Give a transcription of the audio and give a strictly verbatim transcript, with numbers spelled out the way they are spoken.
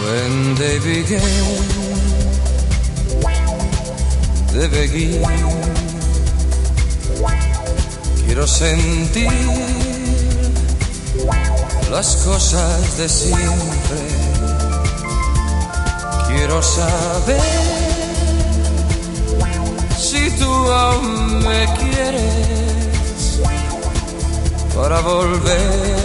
When they begin, they begin. Quiero sentir las cosas de siempre. Quiero saber si tú aún me quieres para volver